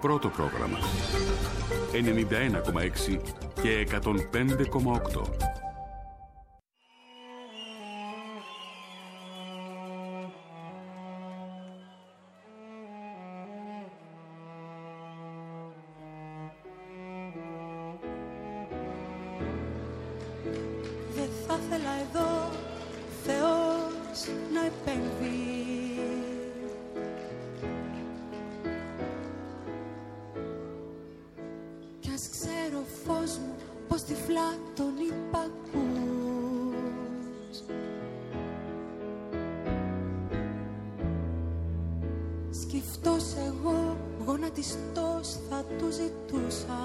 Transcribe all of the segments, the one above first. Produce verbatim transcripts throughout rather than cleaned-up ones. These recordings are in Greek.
πρώτο πρόγραμμα. ενενήντα ένα κόμμα έξι και εκατόν πέντε κόμμα οκτώ. Δεν θα ήθελα εδώ Θεός να επέμβει. Κι ας ξέρω φως μου πως τυφλά τον υπακούς. Σκυφτός εγώ γονατιστός θα του ζητούσα.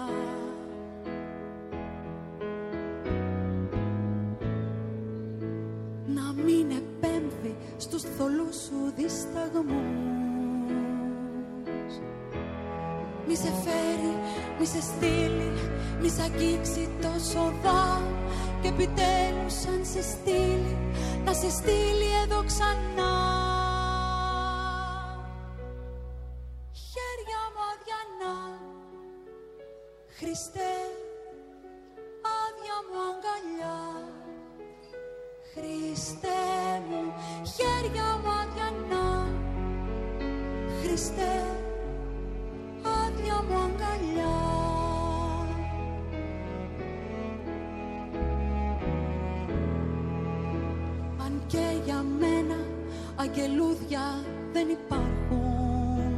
Να μην επέμβει στους θολούς σου δισταγμούς. Μη σε φέρει, μη σε στείλει, μη σ' αγγίξει τόσο δα. Και επιτέλους αν σε στείλει, να σε στείλει εδώ ξανά. Χέρια μου αδιανά, Χριστέ, άδεια μου αγκαλιά. Χριστέ μου, χέρια μου αδιανά. Χριστέ, άδεια μου αγκαλιά. Αν και για μένα αγγελούδια δεν υπάρχουν,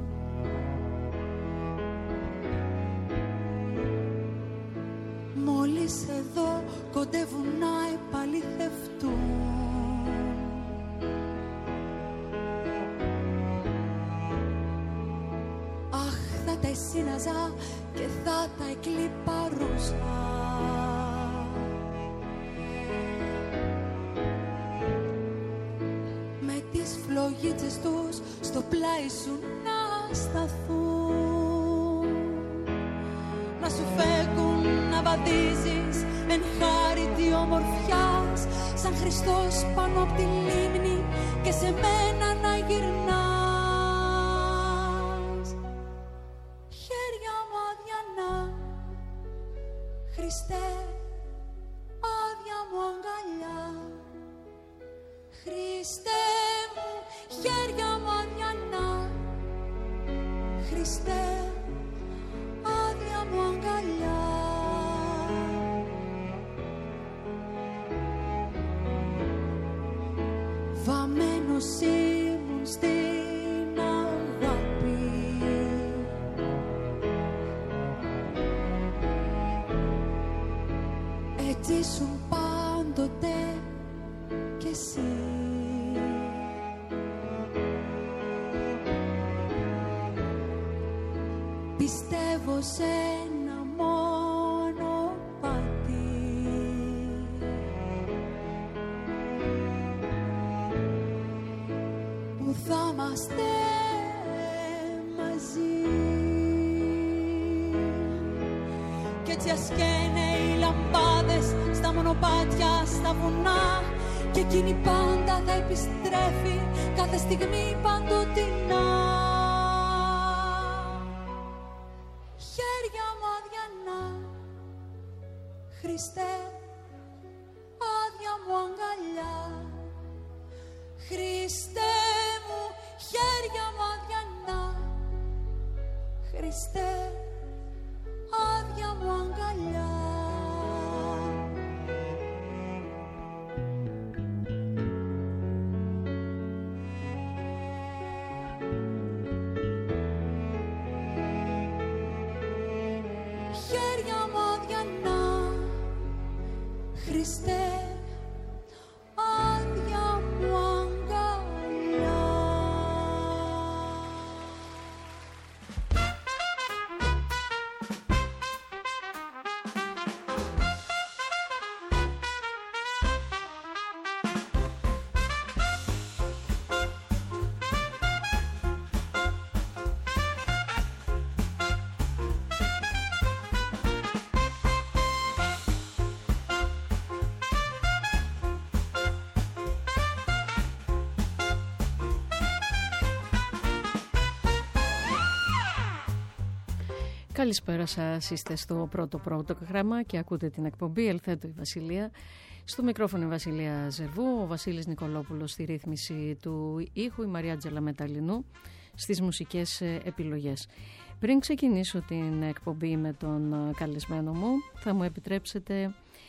μόλις εδώ κοντεύουν να επαληθευτούν. Αχ, θα τα εσύναζα και θα τα εκλιπαρούσα. Με τις φλογίτσες τους στο πλάι σου να σταθούν. Να σου φέγγουν να βαδίζεις εν χάρητη ομορφιάς, σαν Χριστός πάνω απ' τη λίμνη και σε μένα να γυρνάς. Χέρια μου αδιανά, Χριστέ, άδεια μου αγκαλιά. Χριστέ μου, χέρια μου αδιανά. Χριστέ, άδεια μου αγκαλιά. Βαμμένος ήμουν στην αγάπη, έτσι ήσουν πάντοτε κι εσύ. Πιστεύω σε ένα μόνο πάτη, που θα είμαστε μαζί. Κι έτσι ας καίνε οι λαμπάδες στα μονοπάτια, στα βουνά, και εκείνη πάντα θα επιστρέφει κάθε στιγμή παντοτινά. Χέρια μου αδιανά, Χριστέ, άδεια μου αγκαλιά. Χριστέ μου, χέρια μου αδιανά. Χριστέ, άδεια μου αγκαλιά. Χέρια μου αδιανά, Χριστέ, άδεια μου αγκαλιά. Καλησπέρα σας, είστε στο πρώτο πρόγραμμα και ακούτε την εκπομπή Ελθέτω η Βασιλεία. Στο μικρόφωνο η Βασιλεία Ζερβού, ο Βασίλης Νικολόπουλος στη ρύθμιση του ήχου, η Μαρία Τζελαμεταλινού στις μουσικές επιλογές. Πριν ξεκινήσω την εκπομπή με τον καλεσμένο μου, θα μου επιτρέψετε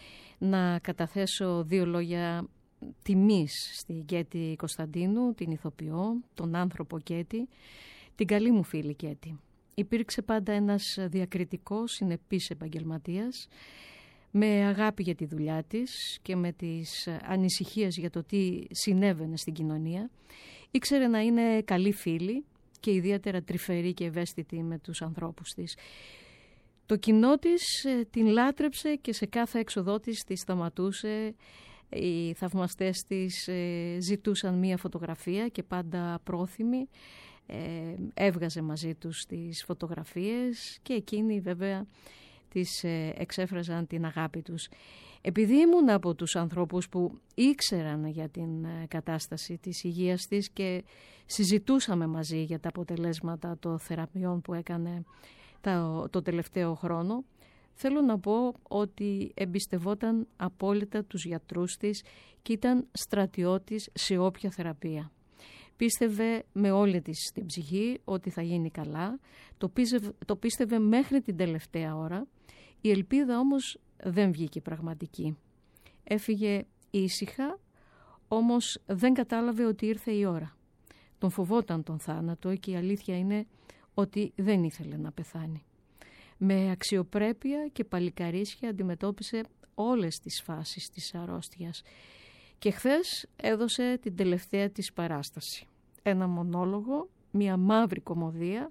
να καταθέσω δύο λόγια τιμής στην Κέτη Κωνσταντίνου, την ηθοποιό, τον άνθρωπο Κέτη, την καλή μου φίλη Κέτη. Υπήρξε πάντα ένας διακριτικός, συνεπής επαγγελματίας, με αγάπη για τη δουλειά της και με τις ανησυχίες για το τι συνέβαινε στην κοινωνία. Ήξερε να είναι καλή φίλη και ιδιαίτερα τρυφερή και ευαίσθητη με τους ανθρώπους της. Το κοινό της την λάτρεψε και σε κάθε έξοδό της τη σταματούσε. Οι θαυμαστές της ζητούσαν μία φωτογραφία και πάντα πρόθυμη έβγαζε μαζί τους τις φωτογραφίες και εκείνοι βέβαια τις εξέφραζαν την αγάπη τους. Επειδή ήμουν από τους ανθρώπους που ήξεραν για την κατάσταση της υγείας της και συζητούσαμε μαζί για τα αποτελέσματα των θεραπείων που έκανε το, το τελευταίο χρόνο, θέλω να πω ότι εμπιστευόταν απόλυτα τους γιατρούς της και ήταν στρατιώτης σε όποια θεραπεία. Πίστευε με όλη της την ψυχή ότι θα γίνει καλά, το πίστευε, το πίστευε μέχρι την τελευταία ώρα. Η ελπίδα όμως δεν βγήκε πραγματική. Έφυγε ήσυχα, όμως δεν κατάλαβε ότι ήρθε η ώρα. Τον φοβόταν τον θάνατο και η αλήθεια είναι ότι δεν ήθελε να πεθάνει. Με αξιοπρέπεια και παλικαρίσια αντιμετώπισε όλες τις φάσεις της αρρώστιας και χθες έδωσε την τελευταία της παράσταση. Ένα μονόλογο, μια μαύρη κωμωδία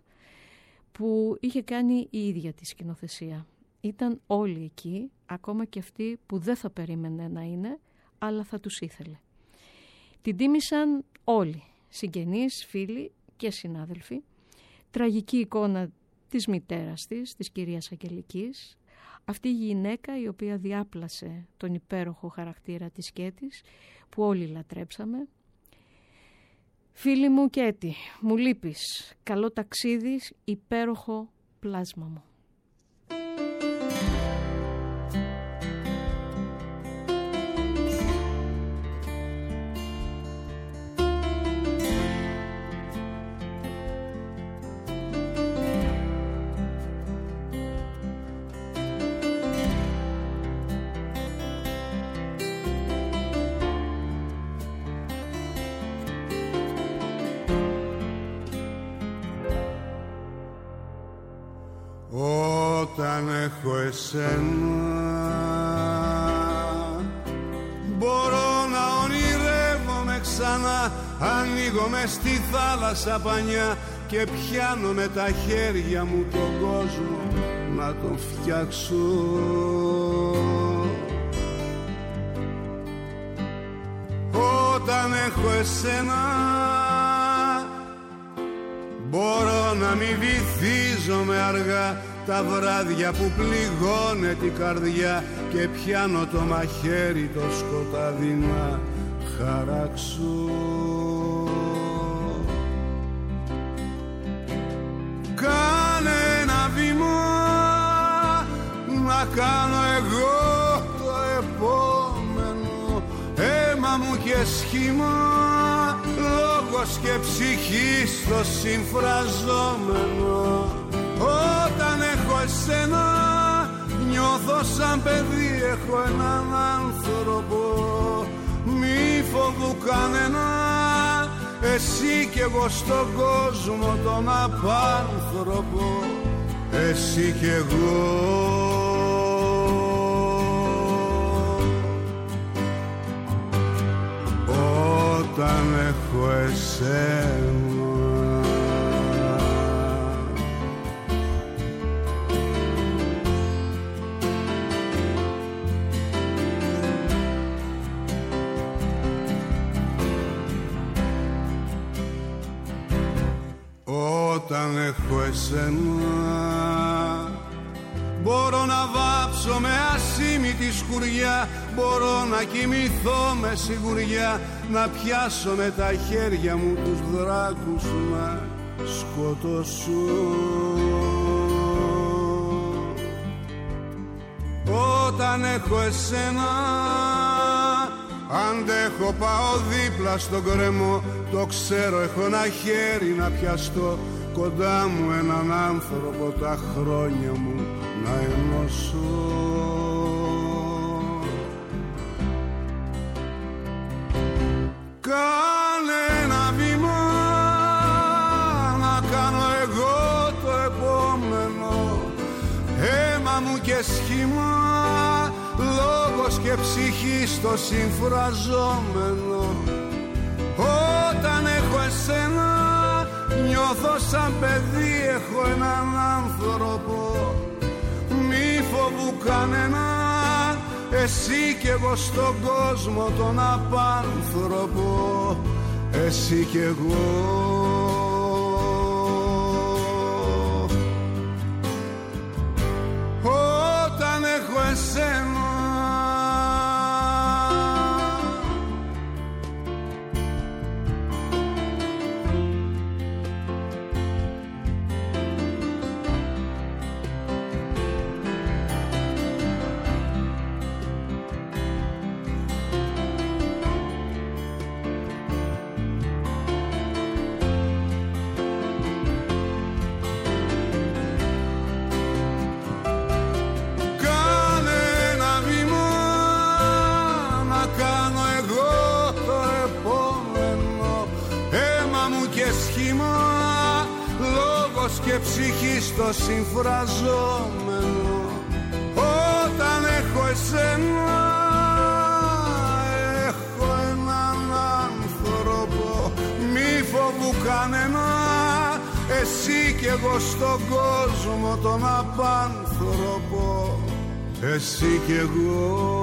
που είχε κάνει η ίδια τη σκηνοθεσία. Ήταν όλοι εκεί, ακόμα και αυτοί που δεν θα περίμενε να είναι, αλλά θα τους ήθελε. Την τίμησαν όλοι, συγγενείς, φίλοι και συνάδελφοι. Τραγική εικόνα της μητέρας της, της κυρίας Αγγελικής, αυτή η γυναίκα η οποία διάπλασε τον υπέροχο χαρακτήρα της Κέτης, που όλοι λατρέψαμε. Φίλη μου Κέτη, μου λείπεις, καλό ταξίδι, υπέροχο πλάσμα μου. Όταν έχω εσένα μπορώ να ονειρεύομαι ξανά. Ανοίγω μες στη θάλασσα πανιά και πιάνω με τα χέρια μου τον κόσμο να τον φτιάξω. Όταν έχω εσένα μπορώ να μη βυθίζομαι αργά τα βράδια που πληγώνε την καρδιά και πιάνω το μαχαίρι το σκοτάδι να χαράξω. Κάνε ένα βήμα να κάνω εγώ το επόμενο, αίμα μου και σχήμα, λόγος και ψυχή στο συμφραζόμενο. Όταν έχω εσένα νιώθω σαν παιδί, έχω έναν άνθρωπο, μη φοβού κανένα, εσύ κι εγώ στον κόσμο τον απάνθρωπο, εσύ κι εγώ. Όταν έχω εσένα Όταν έχω εσένα μπορώ να βάψω με ασήμητη σκουριά, μπορώ να κοιμηθώ με σιγουριά, να πιάσω με τα χέρια μου τους δράκους να σκοτώσω. έχω εσένα, αντέχω, πάω δίπλα στον κρεμό. Το ξέρω, έχω ένα χέρι να πιαστώ, κοντά μου έναν άνθρωπο τα χρόνια μου να ενώσω. Κάνε ένα βήμα να κάνω εγώ το επόμενο, αίμα μου και σχήμα, λόγος και ψυχή στο συμφραζόμενο. Όταν έχω εσένα νιώθω σαν παιδί, έχω έναν άνθρωπο. Μη φοβού κανένα, εσύ κι εγώ στον κόσμο τον απάνθρωπο, εσύ κι εγώ. Όταν έχω εσένα, και ψυχή στο συμφραζόμενο. Όταν έχω εσένα, έχω έναν άνθρωπο. Μη φοβού κανένα, εσύ κι εγώ στον κόσμο τον απάνθρωπο, εσύ κι εγώ.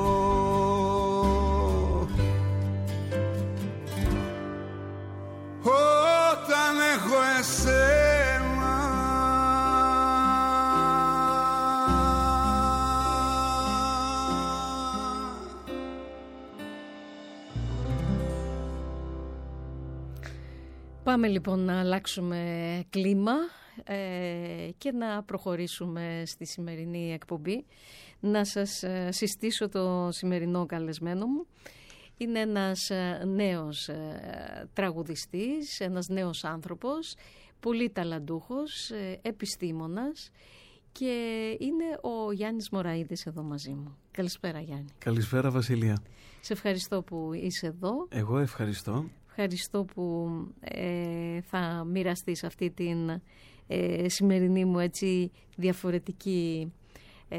Όταν έχω εσένα, πάμε λοιπόν να αλλάξουμε κλίμα ε, και να προχωρήσουμε στη σημερινή εκπομπή. Να σας ε, συστήσω το σημερινό καλεσμένο μου. Είναι ένας ε, νέος ε, τραγουδιστής, ένας νέος άνθρωπος, πολύ ταλαντούχος, ε, επιστήμονας, και είναι ο Γιάννης Μωραΐδης εδώ μαζί μου. Καλησπέρα Γιάννη. Καλησπέρα Βασιλεία. Σε ευχαριστώ που είσαι εδώ. Εγώ ευχαριστώ. Ευχαριστώ που ε, θα μοιραστείς αυτή την ε, σημερινή μου έτσι διαφορετική ε,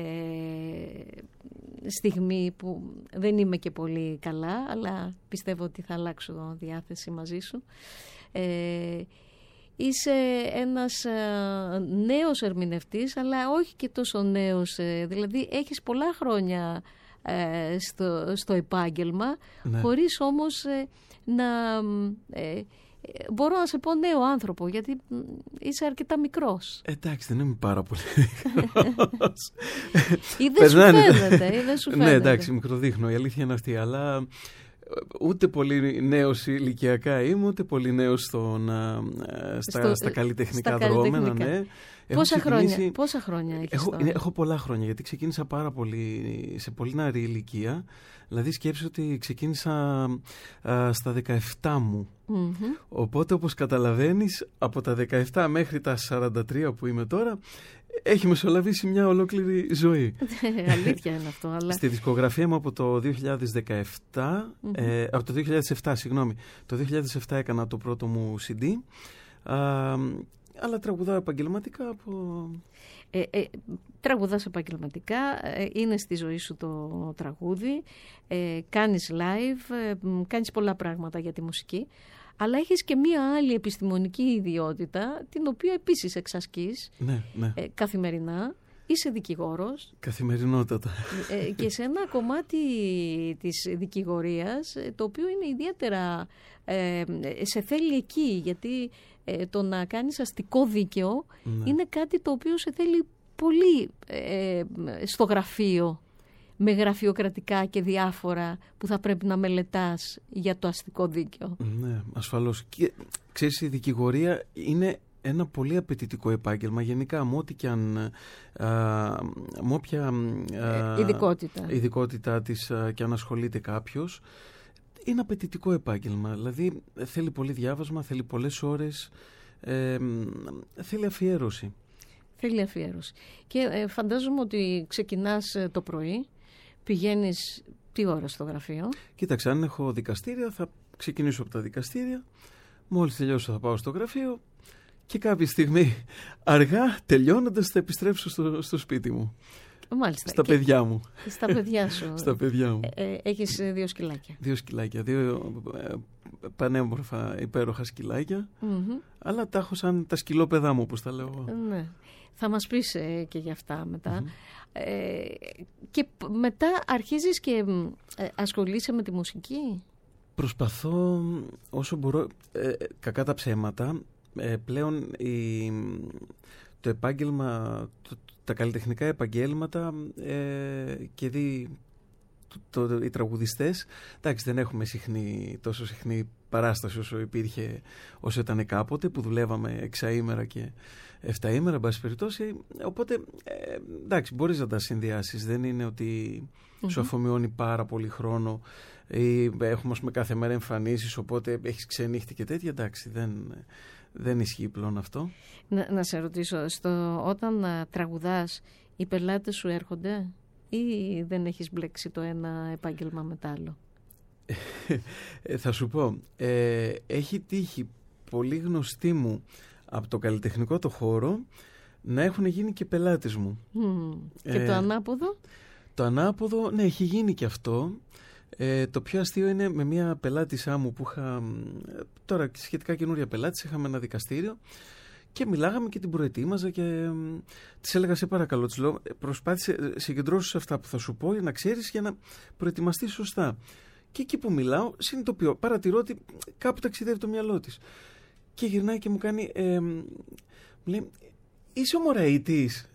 στιγμή που δεν είμαι και πολύ καλά, αλλά πιστεύω ότι θα αλλάξω διάθεση μαζί σου. Ε, είσαι ένας ε, νέος ερμηνευτής, αλλά όχι και τόσο νέος, ε, δηλαδή έχεις πολλά χρόνια ε, στο, στο επάγγελμα, ναι, χωρίς όμως ε, να ε, μπορώ να σε πω νέο άνθρωπο, γιατί είσαι αρκετά μικρός. Εντάξει, δεν είμαι πάρα πολύ μικρός. Ή δεν σου φαίνεται, ή δεν σου φαίνεται. Ναι, εντάξει, μικροδείχνω, η αλήθεια είναι αυτή, αλλά ούτε πολύ νέος ηλικιακά είμαι, ούτε πολύ νέος στο, να, στα, στο, στα καλλιτεχνικά στα δρόμενα. Ναι. Πόσα, χρόνια, πόσα χρόνια έχεις έχω, τώρα? Έχω πολλά χρόνια, γιατί ξεκίνησα πάρα πολύ, σε πολύ νεαρή ηλικία. Δηλαδή σκέψου ότι ξεκίνησα α, στα δεκαεπτά μου. Mm-hmm. Οπότε, όπως καταλαβαίνεις, από τα δεκαεπτά μέχρι τα σαράντα τρία που είμαι τώρα, έχει μεσολαβήσει μια ολόκληρη ζωή. Αλήθεια είναι αυτό. Αλλά... Στη δισκογραφία μου από το δύο χιλιάδες δεκαεπτά, mm-hmm. ε, από το δύο χιλιάδες επτά, συγγνώμη, το δύο χιλιάδες επτά έκανα το πρώτο μου σι ντι, α, αλλά τραγουδάω επαγγελματικά από... Ε, ε, τραγουδάς επαγγελματικά, ε, είναι στη ζωή σου το τραγούδι, ε, κάνεις live, ε, κάνεις πολλά πράγματα για τη μουσική, αλλά έχεις και μία άλλη επιστημονική ιδιότητα, την οποία επίσης εξασκείς, ναι, ναι. Ε, καθημερινά. Είσαι δικηγόρος. Καθημερινότατα. Ε, και σε ένα κομμάτι της δικηγορίας, το οποίο είναι ιδιαίτερα, ε, σε θέλει εκεί, γιατί ε, το να κάνεις αστικό δίκαιο, ναι, είναι κάτι το οποίο σε θέλει πολύ ε, στο γραφείο, με γραφειοκρατικά και διάφορα που θα πρέπει να μελετάς για το αστικό δίκαιο. Ναι, ασφαλώς. Και ξέρεις, η δικηγορία είναι ένα πολύ απαιτητικό επάγγελμα. Γενικά, με ό,τι και αν, α, με όποια α, ειδικότητα. ειδικότητα της α, και αν ασχολείται κάποιος, είναι απαιτητικό επάγγελμα. Δηλαδή, θέλει πολύ διάβασμα, θέλει πολλές ώρες, ε, θέλει αφιέρωση. Θέλει αφιέρωση. Και ε, φαντάζομαι ότι ξεκινάς το πρωί, πηγαίνεις τι ώρα στο γραφείο? Κοίταξε, αν έχω δικαστήρια θα ξεκινήσω από τα δικαστήρια, μόλις τελειώσω θα πάω στο γραφείο και κάποια στιγμή αργά τελειώνοντας θα επιστρέψω στο, στο σπίτι μου. Μάλιστα. Στα και... παιδιά μου. Στα παιδιά σου. Στα παιδιά μου. Ε, ε, έχεις δύο σκυλάκια. Δύο σκυλάκια, δύο ε, πανέμορφα υπέροχα σκυλάκια, mm-hmm. αλλά τα έχω σαν τα σκυλόπαιδά μου, όπως τα λέω. Ναι. Θα μας πεις ε, και για αυτά μετά. Mm-hmm. Ε, και μετά αρχίζεις και ε, ασχολείσαι με τη μουσική. Προσπαθώ όσο μπορώ, ε, κακά τα ψέματα, ε, πλέον η, το επάγγελμα, το, τα καλλιτεχνικά επαγγέλματα ε, και δι, το, το, οι τραγουδιστές, εντάξει, δεν έχουμε συχνή, τόσο συχνή παράσταση όσο υπήρχε, όσο ήταν κάποτε, που δουλεύαμε εξαήμερα και εφταήμερα, εν πάση περιπτώσει, οπότε ε, εντάξει, μπορείς να τα συνδυάσεις, δεν είναι ότι mm-hmm. σου αφομοιώνει πάρα πολύ χρόνο ή έχουμε ας πούμε κάθε μέρα εμφανίσεις, οπότε έχεις ξενύχτη και τέτοια, εντάξει, δεν, δεν ισχύει πλέον αυτό. Να, να σε ρωτήσω, στο, όταν α, τραγουδάς, οι πελάτες σου έρχονται ή δεν έχεις μπλέξει το ένα επάγγελμα με το άλλο? ε, θα σου πω, ε, έχει τύχει πολύ γνωστοί μου από το καλλιτεχνικό το χώρο να έχουν γίνει και πελάτες μου. Mm. Και ε, το ανάποδο? Το ανάποδο, ναι, έχει γίνει και αυτό. Ε, το πιο αστείο είναι με μια πελάτησά μου που είχα, τώρα σχετικά καινούρια πελάτης, είχαμε ένα δικαστήριο και μιλάγαμε και την προετοίμαζα και ε, της έλεγα, σε παρακαλώ, της λέω, προσπάθησε, συγκεντρώσου σε αυτά που θα σου πω για να ξέρεις, για να προετοιμαστείς σωστά. Και εκεί που μιλάω, συνειδητοποιώ, παρατηρώ ότι κάπου ταξιδεύει το μυαλό της. Και γυρνάει και μου κάνει, ε, μου λέει, είσαι ομοραΐτης?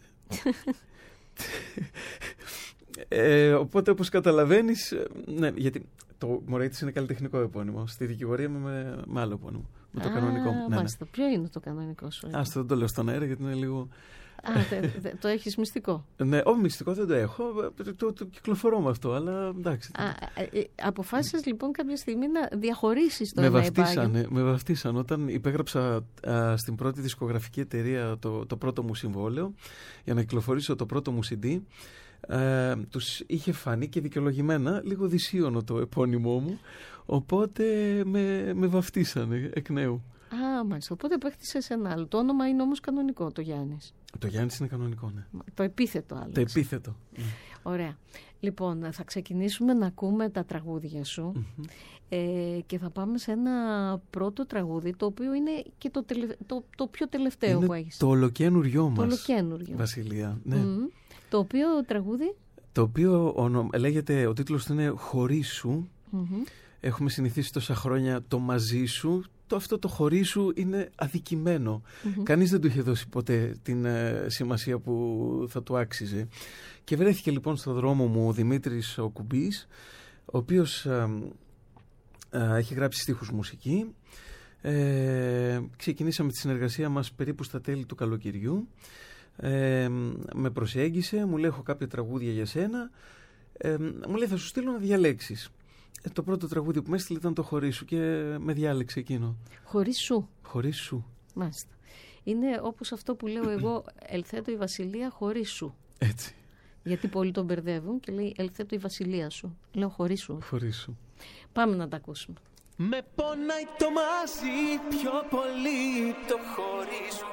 ε, οπότε όπως καταλαβαίνεις, ναι, γιατί το Μωραΐτης είναι καλλιτεχνικό επώνυμο, στη δικηγορία με, με, με άλλο επώνυμο, με το Α, κανονικό. Μάλιστα, ναι, ναι. Ποιο είναι το κανονικό σου? Ας το, δεν το λέω στον αέρα γιατί είναι λίγο... Α, τε, τε, το έχεις μυστικό? Ναι, όχι μυστικό δεν το έχω, το, το, το κυκλοφορώ με αυτό, αλλά εντάξει. Α, ε, αποφάσισες λοιπόν κάποια στιγμή να διαχωρίσεις το με ένα βαφτίσανε, με βαφτίσαν όταν υπέγραψα α, στην πρώτη δισκογραφική εταιρεία το, το πρώτο μου συμβόλαιο για να κυκλοφορήσω το πρώτο μου σι ντι. Ε, τους είχε φανεί και δικαιολογημένα λίγο δυσίωνο το επώνυμό μου, οπότε με, με βαφτίσανε εκ νέου. Α, μάλιστα. Οπότε παίχτησες ένα άλλο. Το όνομα είναι όμως κανονικό, το Γιάννης. Το Γιάννης είναι κανονικό, ναι. Το επίθετο άλλο. Το επίθετο. Ναι. Ωραία. Λοιπόν, θα ξεκινήσουμε να ακούμε τα τραγούδια σου mm-hmm. ε, και θα πάμε σε ένα πρώτο τραγούδι, το οποίο είναι και το, τελε... το, το πιο τελευταίο είναι που έχεις. Το ολοκαίνουριό μας, το ολοκαίνουριο. Βασιλεία. Ναι. Mm-hmm. Το οποίο τραγούδι? Το οποίο ονο... λέγεται, ο τίτλος του είναι «Χωρίς σου». Mm-hmm. Έχουμε συνηθίσει τόσα χρόνια το «μαζί σου». Το αυτό το «χωρίς σου» είναι αδικημένο. Mm-hmm. Κανείς δεν του είχε δώσει ποτέ την ε, σημασία που θα του άξιζε. Και βρέθηκε λοιπόν στο δρόμο μου ο Δημήτρης ο Κουμπής, ο οποίος ε, ε, έχει γράψει στίχους μουσική. Ε, ξεκινήσαμε τη συνεργασία μας περίπου στα τέλη του καλοκαιριού. Ε, με προσέγγισε, μου λέει, έχω κάποια τραγούδια για σένα. Ε, μου λέει, θα σου στείλω να διαλέξεις. Ε, το πρώτο τραγούδι που με έστειλε ήταν το «Χωρίς σου» και με διάλεξε εκείνο. «Χωρίς σου». «Χωρίς σου». Μάλιστα. Είναι όπως αυτό που λέω εγώ, «Ελθέτω η βασιλεία χωρίς σου». Έτσι. Γιατί πολλοί τον μπερδεύουν και λέει «Ελθέτω η βασιλεία σου». Λέω «Χωρίς σου». «Χωρίς σου». Πάμε να τα ακούσουμε. Με πονάει το μαζί πιο πολύ το «χωρίς σου».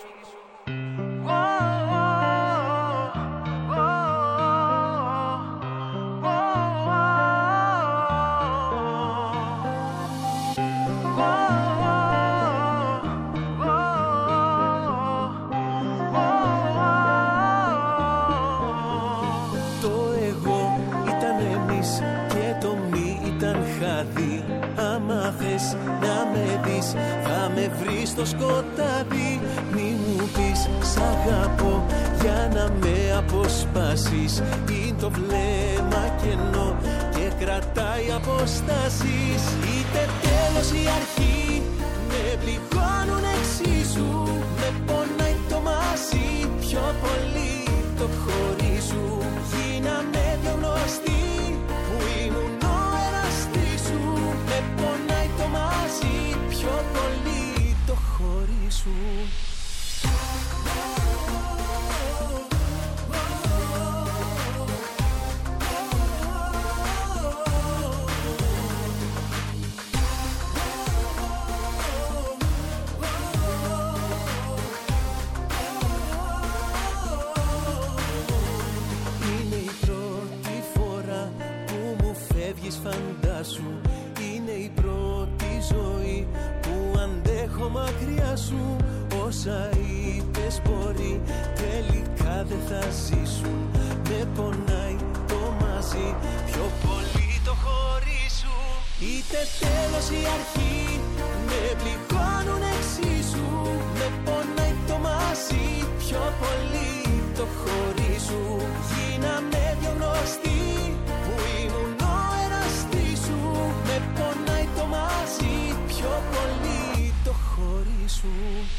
Άμα θες να με δεις, θα με βρεις στο σκοτάδι. Μη μου πεις σ' αγαπώ για να με αποσπάσεις. Είναι το βλέμμα κενό και κρατάει αποστάσεις. Είτε τέλος ή αρχή με πληγώνουν εξίσου. Με πονάει το μαζί πιο πολύ το χωρίς σου. Γίναμε δυο γνωστοί που ήμουν ο εραστής σου. Με πονάει το μαζί πιο πολύ το χωρίς σου. Φαντάσου, είναι η πρώτη ζωή που αντέχω μακριά σου. Όσα είπες μπορεί τελικά δεν θα ζήσουν. Με πονάει το μαζί πιο πολύ το χωρίς σου. Είτε τέλος ή αρχή με πληγώνουν εξίσου. Με πονάει το μαζί πιο πολύ το χωρίς σου. Γίναμε δυο γνωστοί που ήμουν ο εραστής σου. Με πονάει το μαζί πιο πολύ το χωρίς σου.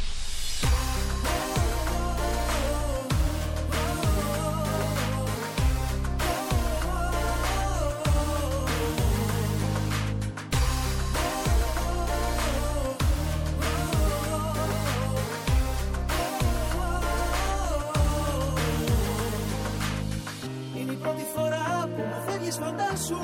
Είναι η πρώτη φορά που με φεύγεις, φαντάσου.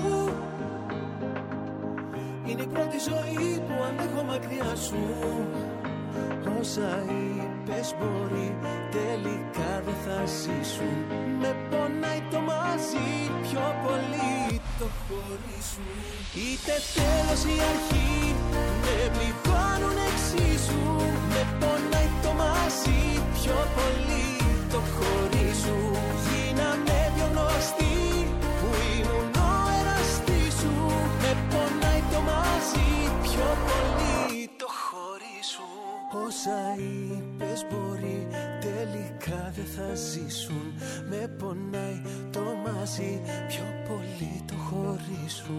Είναι η πρώτη ζωή που αντέχω μακριά σου. Όσα είπες μπορεί τελικά δεν θα ζήσουν. Με πονάει το μαζί πιο πολύ το χωρίς σου. Είτε τέλος ή αρχή με πληγώνουν εξίσου. Με πονάει το μαζί πιο πολύ το χωρίς σου. Γίναμε δυο γνωστοί που ήμουν ο εραστής σου. Με πονάει το μαζί πιο πολύ το χωρίς σου. Όσα είπες μπορεί τελικά δεν θα ζήσουν. Με πονάει το μαζί πιο πολύ το χωρίς σου.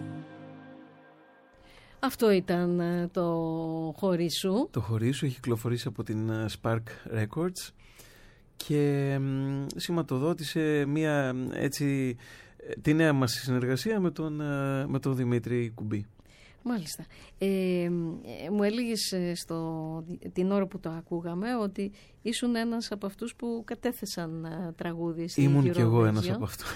Αυτό ήταν το χωρίς σου. Το χωρίς σου έχει κυκλοφορήσει από την Spark Records και σηματοδότησε μια έτσι τη νέα μας συνεργασία με τον, με τον Δημήτρη Κουμπί. Μάλιστα. Ε, μου έλεγες στο, την ώρα που το ακούγαμε ότι ήσουν ένας από αυτούς που κατέθεσαν τραγούδι στη Ήμουν Eurovision. κι εγώ ένας από αυτούς.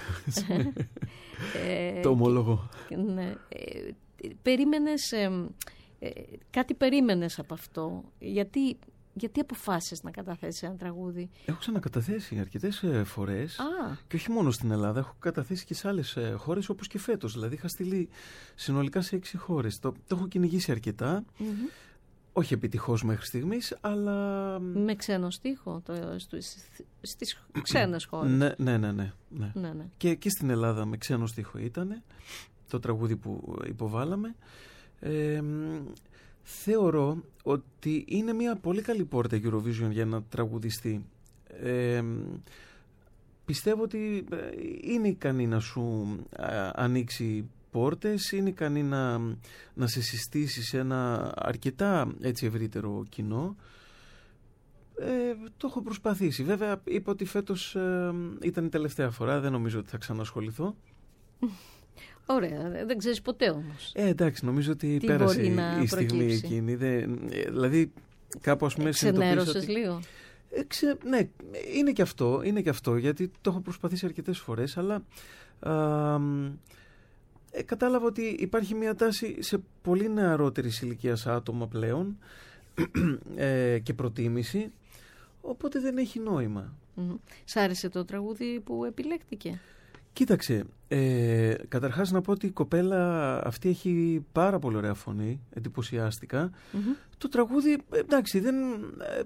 ε, το ομολογώ. Και, ναι, ε, περίμενες, ε, ε, κάτι περίμενες από αυτό. Γιατί... Γιατί αποφάσισες να καταθέσεις ένα τραγούδι? Έχω ξανακαταθέσει αρκετές φορές. Α. Και όχι μόνο στην Ελλάδα. Έχω καταθέσει και σε άλλες χώρες όπως και φέτος. Δηλαδή είχα στείλει συνολικά σε έξι χώρες. Το, το έχω κυνηγήσει αρκετά. Mm-hmm. Όχι επιτυχώς μέχρι στιγμής, αλλά... Με ξένο στίχο, το, στις ξένες χώρες. Ναι, ναι, ναι, ναι, ναι. ναι, ναι. Και, και στην Ελλάδα με ξένο στίχο ήταν το τραγούδι που υποβάλαμε. Ε, Θεωρώ ότι είναι μια πολύ καλή πόρτα Eurovision για να τραγουδιστεί. Ε, πιστεύω ότι είναι ικανή να σου α, ανοίξει πόρτες, είναι ικανή να, να σε συστήσει σε ένα αρκετά έτσι ευρύτερο κοινό. Ε, το έχω προσπαθήσει. Βέβαια είπα ότι φέτος ε, ήταν η τελευταία φορά, δεν νομίζω ότι θα ξανασχοληθώ. Ωραία, δεν ξέρεις ποτέ όμως. Ε, εντάξει, νομίζω ότι τι πέρασε η στιγμή εκείνη. Δε, δηλαδή, κάπου ας πούμε συνειδητοποίησα ότι... λίγο. Ε, ξε, ναι, είναι και αυτό, είναι και αυτό, γιατί το έχω προσπαθήσει αρκετές φορές, αλλά α, ε, κατάλαβα ότι υπάρχει μια τάση σε πολύ νεαρότερης ηλικίας άτομα πλέον ε, και προτίμηση, οπότε δεν έχει νόημα. Mm. Σ' άρεσε το τραγούδι που επιλέκτηκε? Κοίταξε, ε, καταρχάς να πω ότι η κοπέλα αυτή έχει πάρα πολύ ωραία φωνή, εντυπωσιάστηκα. Mm-hmm. Το τραγούδι, εντάξει, δεν, ε,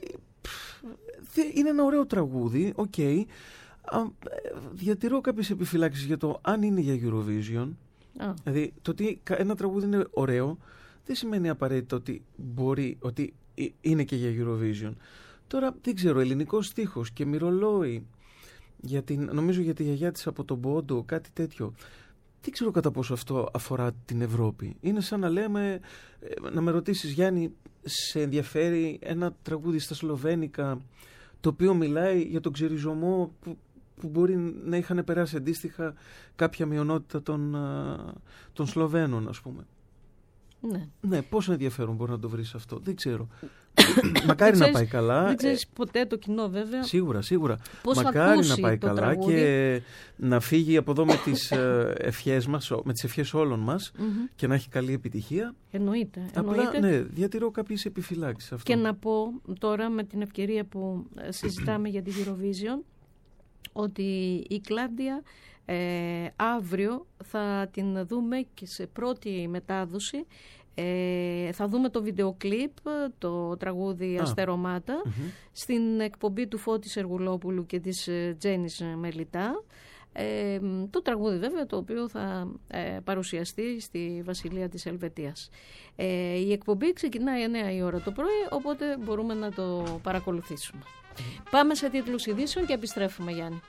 ε, είναι ένα ωραίο τραγούδι, οκ. Okay. Διατηρώ κάποιες επιφυλάξεις για το αν είναι για Eurovision. Oh. Δηλαδή, το ότι ένα τραγούδι είναι ωραίο, δεν σημαίνει απαραίτητα ότι μπορεί, ότι είναι και για Eurovision. Τώρα, δεν ξέρω, ελληνικός στίχος και μυρολόι, για την, νομίζω για τη γιαγιά της από τον Πόντο, κάτι τέτοιο. δεν ξέρω κατά πόσο αυτό αφορά την Ευρώπη. Είναι σαν να λέμε, να με ρωτήσεις, Γιάννη, σε ενδιαφέρει ένα τραγούδι στα σλοβένικα το οποίο μιλάει για τον ξεριζωμό που, που μπορεί να είχαν περάσει αντίστοιχα κάποια μειονότητα των, των Σλοβαίνων, ας πούμε. Ναι. Ναι, πόσο ενδιαφέρον μπορεί να το βρεις αυτό, δεν ξέρω. Μακάρι να πάει καλά. Δεν ξέρεις ποτέ το κοινό, βέβαια. Σίγουρα, σίγουρα. Πώς Μακάρι να πάει καλά τραγούδι. Και να φύγει από εδώ με τις ευχές μας, με τις ευχές όλων μας mm-hmm. και να έχει καλή επιτυχία. Εννοείται. Απλά, εννοείται. ναι, διατηρώ κάποιες επιφυλάξεις. Αυτό. Και να πω τώρα με την ευκαιρία που συζητάμε για τη Eurovision ότι η Κλάντια ε, αύριο θα την δούμε και σε πρώτη μετάδοση. Ε, θα δούμε το βίντεο κλιπ, το τραγούδι ah. Αστερομάτα, mm-hmm. στην εκπομπή του Φώτη Σεργουλόπουλου και της Τζένης Μελιτά. Ε, το τραγούδι βέβαια το οποίο θα ε, παρουσιαστεί στη Βασιλεία της Ελβετίας. Ε, η εκπομπή ξεκινάει εννιά η ώρα το πρωί, οπότε μπορούμε να το παρακολουθήσουμε. Mm-hmm. Πάμε σε τίτλους ειδήσεων και επιστρέφουμε, Γιάννη.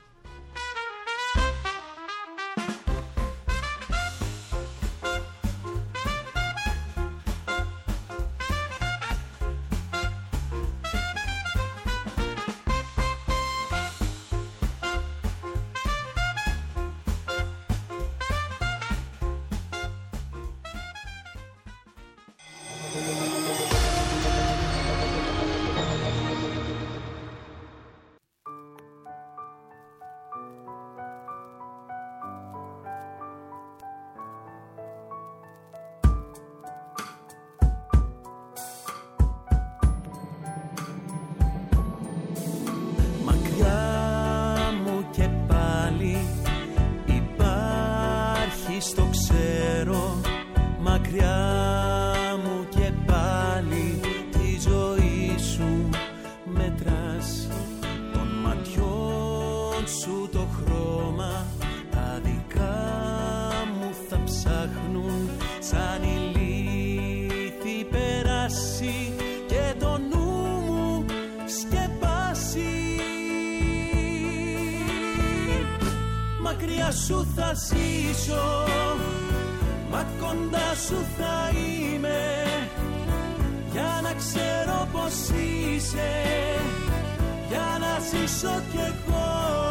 Σου θα ζήσω, μα κοντά σου θα είμαι, για να ξέρω πως είσαι, για να ζήσω κι εγώ.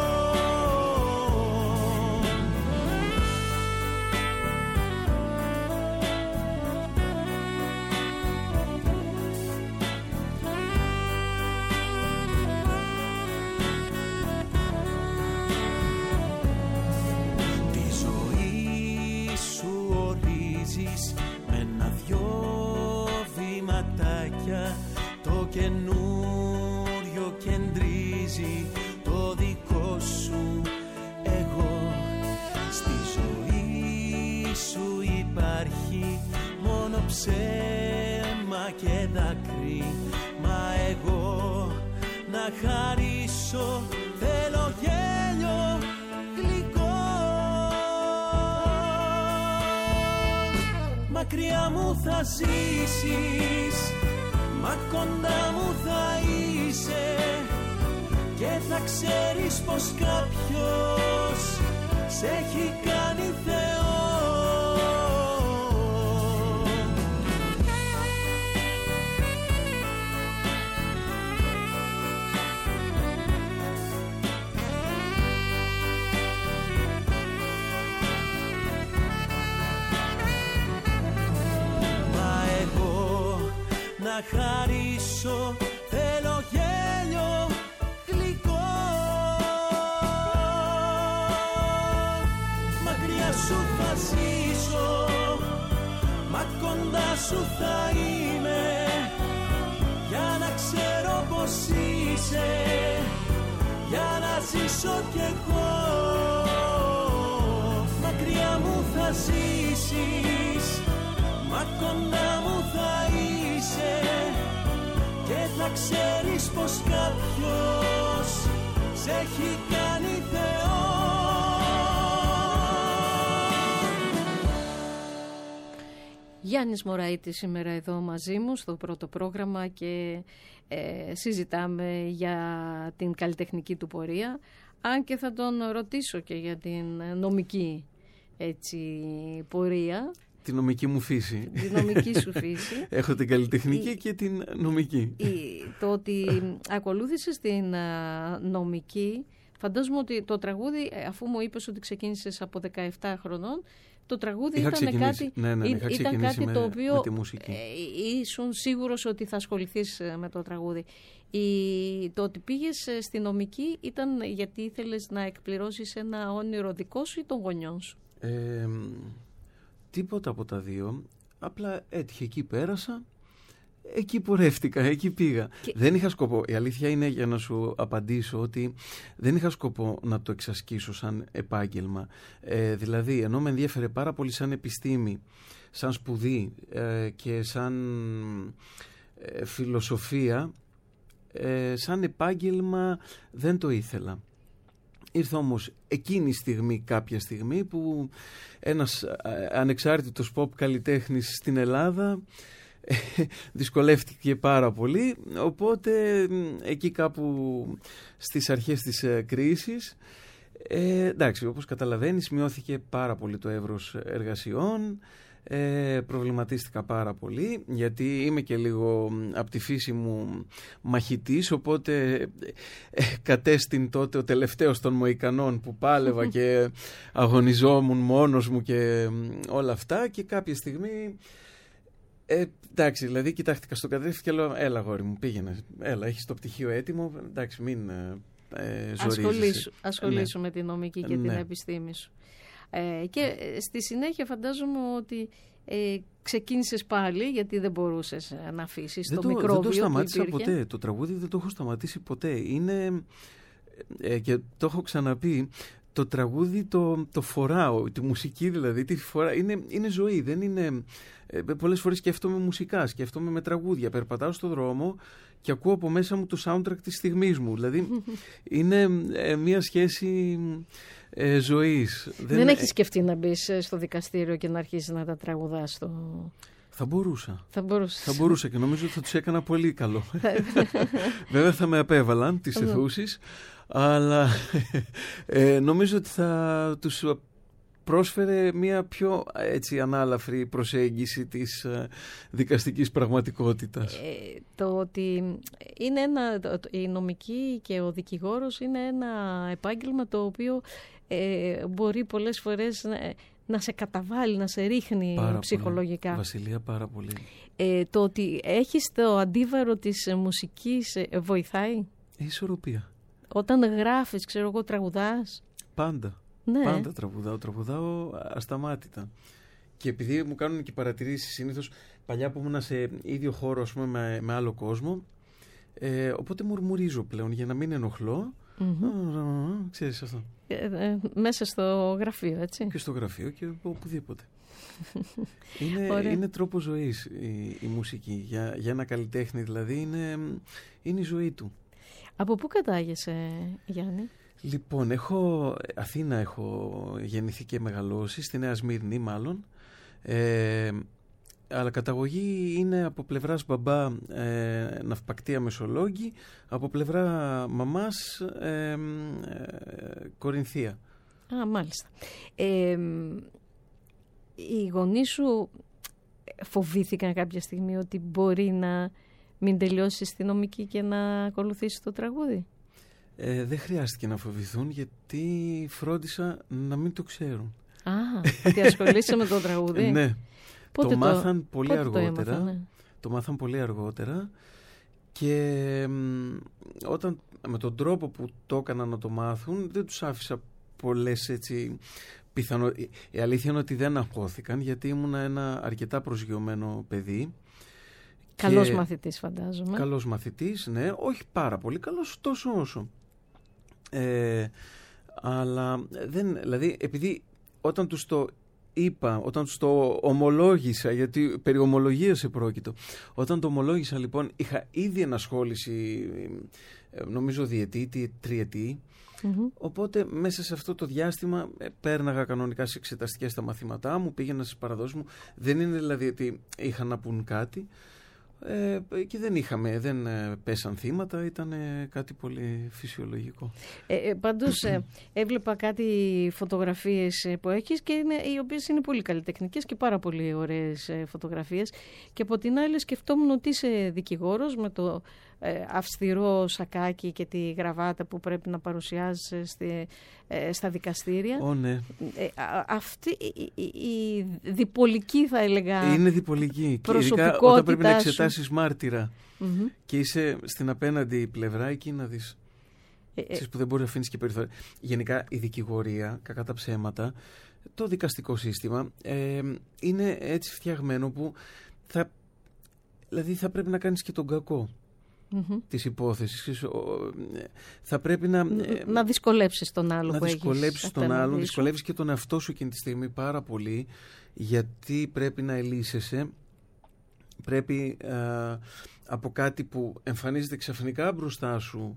Καινούριο κεντρίζει το δικό σου εγώ. Στη ζωή σου υπάρχει μόνο ψέμα και δάκρυ, μα εγώ να χαρίσω θέλω γέλιο γλυκό. Μακριά μου θα ζήσεις, μα κοντά μου θα είσαι, και θα ξέρεις πως κάποιος σε έχει κάνει Θεό. Να χαρίσω θέλω γέλιο γλυκό. Μακριά σου θα ζήσω, μα κοντά σου θα είμαι, για να ξέρω πως είσαι, για να ζήσω κι εγώ. Μακριά μου θα ζήσεις, μα κοντά μου θα είσαι, και θα ξέρεις πως κάποιος σε έχει κάνει Θεό. Γιάννης Μωραΐτης σήμερα εδώ μαζί μου στο πρώτο πρόγραμμα και ε, συζητάμε για την καλλιτεχνική του πορεία, αν και θα τον ρωτήσω και για την νομική έτσι πορεία. Τη νομική μου φύση. Τη νομική σου φύση. Έχω την καλλιτεχνική η, και την νομική. Η, το ότι ακολούθησες την α, νομική, φαντάζομαι ότι το τραγούδι, αφού μου είπες ότι ξεκίνησες από δεκαεπτά χρονών, το τραγούδι είχα ήταν κάτι, ναι, ναι, ήταν κάτι με, το οποίο με τη μουσική. Ε, ήσουν σίγουρος ότι θα ασχοληθείς με το τραγούδι. Η, το ότι πήγες στη νομική ήταν γιατί ήθελες να εκπληρώσεις ένα όνειρο δικό σου ή των γονιών σου? Ε, τίποτα από τα δύο. Απλά έτυχε, εκεί πέρασα, εκεί πορεύτηκα, εκεί πήγα. Και... Δεν είχα σκοπό, η αλήθεια είναι, για να σου απαντήσω, ότι δεν είχα σκοπό να το εξασκήσω σαν επάγγελμα. Ε, δηλαδή, ενώ με ενδιέφερε πάρα πολύ σαν επιστήμη, σαν σπουδή ε, και σαν ε, φιλοσοφία, ε, σαν επάγγελμα δεν το ήθελα. Ήρθε όμως εκείνη η στιγμή, κάποια στιγμή, που ένας ανεξάρτητος pop καλλιτέχνης στην Ελλάδα ε, δυσκολεύτηκε πάρα πολύ, οπότε εκεί κάπου στις αρχές της ε, κρίσης, ε, εντάξει, όπως καταλαβαίνεις, μειώθηκε πάρα πολύ το εύρος εργασιών. Ε, προβληματίστηκα πάρα πολύ, γιατί είμαι και λίγο από τη φύση μου μαχητής, οπότε ε, κατέστην τότε ο τελευταίος των Μοϊκανών που πάλευα και αγωνιζόμουν μόνος μου και όλα αυτά, και κάποια στιγμή ε, εντάξει, δηλαδή κοιτάχτηκα στον καθρέφτη και λέω, έλα γόρι μου, πήγαινε, έλα, έχεις το πτυχίο έτοιμο, εντάξει, μην ε, ζορίζεσαι. Ασχολήσου, ασχολήσου ναι. με την νομική και ναι. την επιστήμη σου. Ε, και στη συνέχεια φαντάζομαι ότι ε, ξεκίνησες πάλι, γιατί δεν μπορούσες να αφήσεις το, το μικρόβιο. Δεν το σταμάτησα ποτέ. ποτέ. Το τραγούδι δεν το έχω σταματήσει ποτέ. Είναι, ε, και το έχω ξαναπεί, το τραγούδι το, το φοράω, τη μουσική δηλαδή, τη φορά, είναι, είναι ζωή. Δεν είναι, ε, πολλές φορές σκέφτομαι μουσικά, σκέφτομαι με τραγούδια. Περπατάω στον δρόμο και ακούω από μέσα μου το soundtrack της στιγμής μου. Δηλαδή είναι ε, μια σχέση ε, ζωής. Δεν, Δεν έχεις σκεφτεί να μπεις στο δικαστήριο και να αρχίσεις να τα τραγουδάς στο... Θα μπορούσα. Θα, θα μπορούσα και νομίζω ότι θα τους έκανα πολύ καλό. Βέβαια θα με απέβαλαν τις αιθούσεις, αλλά ε, νομίζω ότι θα τους πρόσφερε μια πιο έτσι ανάλαφρη προσέγγιση της ε, δικαστικής πραγματικότητας. Ε, το ότι είναι ένα, το, η νομική και ο δικηγόρος είναι ένα επάγγελμα το οποίο ε, μπορεί πολλές φορές να, να σε καταβάλει, να σε ρίχνει πάρα ψυχολογικά. Πολύ. Βασιλεία, πάρα πολύ. Ε, το ότι έχεις το αντίβαρο της μουσικής ε, βοηθάει. Η ισορροπία. Όταν γράφεις, ξέρω εγώ, τραγουδάς. Πάντα. Ναι. Πάντα τραγουδάω, τραγουδάω ασταμάτητα. Και επειδή μου κάνουν και παρατηρήσεις συνήθως, παλιά που ήμουν σε ίδιο χώρο, ας πούμε, με, με άλλο κόσμο, ε, οπότε μουρμουρίζω πλέον για να μην ενοχλώ. Mm-hmm. Ξέρεις αυτό. Ε, ε, μέσα στο γραφείο, έτσι. Και στο γραφείο και οπουδήποτε. είναι, είναι τρόπο ζωής η, η μουσική. Για, για ένα καλλιτέχνη δηλαδή είναι, είναι η ζωή του. Από πού κατάγεσαι, Γιάννη? Λοιπόν, έχω, Αθήνα έχω γεννηθεί και μεγαλώσει, στη Νέα Σμύρνη μάλλον, ε, αλλά καταγωγή είναι από πλευράς μπαμπά ε, ναυπακτία Μεσολόγγι, από πλευρά μαμάς ε, ε, Κορινθία. Α, μάλιστα. Ε, οι γονείς σου φοβήθηκαν κάποια στιγμή ότι μπορεί να μην τελειώσεις τη νομική και να ακολουθήσεις το τραγούδι? Ε, δεν χρειάστηκε να φοβηθούν, γιατί φρόντισα να μην το ξέρουν. Α, ότι ασχολείσαι με το τραγούδι. Ναι. Πότε το, το μάθαν πολύ πότε αργότερα. Το, έμαθα, ναι. το μάθαν πολύ αργότερα και μ, όταν με τον τρόπο που το έκαναν να το μάθουν, δεν τους άφησα πολλές έτσι πιθανό. Η αλήθεια είναι ότι δεν αγχώθηκαν, γιατί ήμουν ένα αρκετά προσγειωμένο παιδί. Καλός και... μαθητής, φαντάζομαι. Καλός μαθητής, ναι. Όχι πάρα πολύ καλός, τόσο όσο. Ε, αλλά δεν, δηλαδή, επειδή όταν τους το είπα, όταν τους το ομολόγησα, γιατί περί ομολογίας επρόκειτο, όταν το ομολόγησα λοιπόν, είχα ήδη ενασχόληση, νομίζω διετή, τριετή, mm-hmm. οπότε μέσα σε αυτό το διάστημα πέρναγα κανονικά σε εξεταστικές τα μαθήματά μου, πήγαινα στις παραδόσεις μου, δεν είναι δηλαδή ότι είχα να πούν κάτι. Ε, και δεν είχαμε, δεν ε, πέσαν θύματα, ήταν ε, κάτι πολύ φυσιολογικό. Ε, ε, πάντως ε, έβλεπα κάτι φωτογραφίες που έχεις και είναι, οι οποίες είναι πολύ καλλιτεχνικές και πάρα πολύ ωραίες ε, φωτογραφίες, και από την άλλη σκεφτόμουν ότι είσαι δικηγόρος με το ε, αυστηρό σακάκι και τη γραβάτα που πρέπει να παρουσιάζεις στη, ε, στα δικαστήρια. Ω, ναι. ε, α, αυτή η, η, η διπολική, θα έλεγα, είναι διπολική, και ειδικά όταν πρέπει να εξετάσεις μάρτυρα mm-hmm. και είσαι στην απέναντι πλευρά, εκεί να δεις ε, ε, που δεν μπορεί να αφήνεις και περιθώρια. Γενικά η δικηγορία, κακά τα ψέματα, το δικαστικό σύστημα ε, είναι έτσι φτιαγμένο που θα, δηλαδή θα πρέπει να κάνεις και τον κακό mm-hmm. της υπόθεσης. Θα πρέπει να... Να δυσκολέψεις τον άλλο να που έχεις. Να δυσκολέψεις τον άλλο, δυσκολεύεις και τον εαυτό σου εκείνη τη στιγμή πάρα πολύ, γιατί πρέπει να ελύσεσαι. Πρέπει ε, από κάτι που εμφανίζεται ξαφνικά μπροστά σου,